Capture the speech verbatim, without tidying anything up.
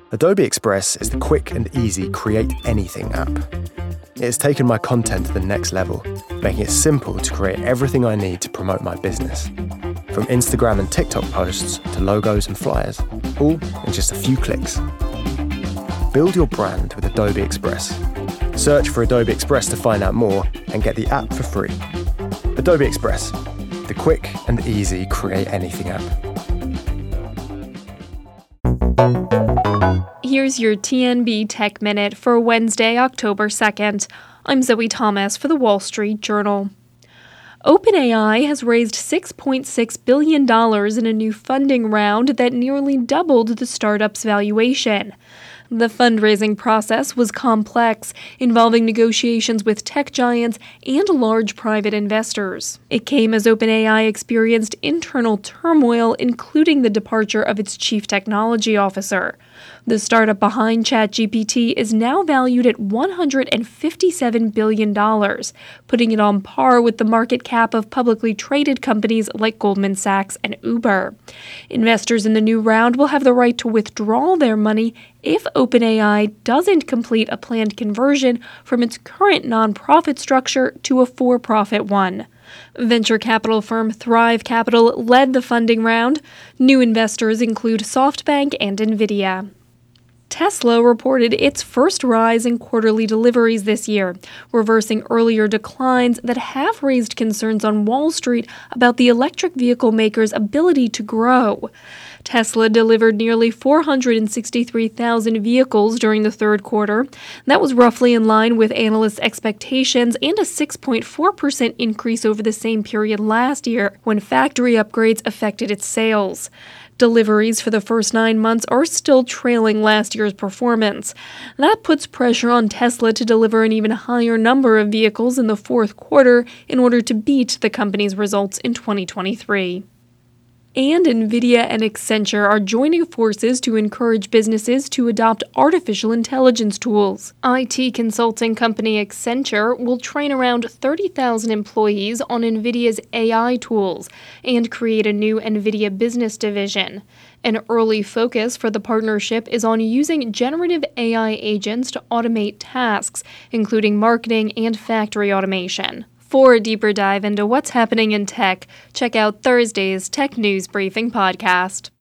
Adobe Express is the quick and easy Create Anything app. It has taken my content to the next level, making it simple to create everything I need to promote my business. From Instagram and TikTok posts to logos and flyers, all in just a few clicks. Build your brand with Adobe Express. Search for Adobe Express to find out more and get the app for free. Adobe Express, the quick and easy Create Anything app. Here's your T N B Tech Minute for Wednesday, October second. I'm Zoe Thomas for The Wall Street Journal. OpenAI has raised six point six billion dollars in a new funding round that nearly doubled the startup's valuation. The fundraising process was complex, involving negotiations with tech giants and large private investors. It came as OpenAI experienced internal turmoil, including the departure of its chief technology officer. The startup behind ChatGPT is now valued at one hundred fifty-seven billion dollars, putting it on par with the market cap of publicly traded companies like Goldman Sachs and Uber. Investors in the new round will have the right to withdraw their money if OpenAI doesn't complete a planned conversion from its current nonprofit structure to a for-profit one. Venture capital firm Thrive Capital led the funding round. New investors include SoftBank and NVIDIA. Tesla reported its first rise in quarterly deliveries this year, reversing earlier declines that have raised concerns on Wall Street about the electric vehicle maker's ability to grow. Tesla delivered nearly four hundred sixty-three thousand vehicles during the third quarter. That was roughly in line with analysts' expectations and a six point four percent increase over the same period last year, when factory upgrades affected its sales. Deliveries for the first nine months are still trailing last year's performance. That puts pressure on Tesla to deliver an even higher number of vehicles in the fourth quarter in order to beat the company's results in twenty twenty-three. And NVIDIA and Accenture are joining forces to encourage businesses to adopt artificial intelligence tools. I T consulting company Accenture will train around thirty thousand employees on NVIDIA's A I tools and create a new NVIDIA business division. An early focus for the partnership is on using generative A I agents to automate tasks, including marketing and factory automation. For a deeper dive into what's happening in tech, check out Thursday's Tech News Briefing podcast.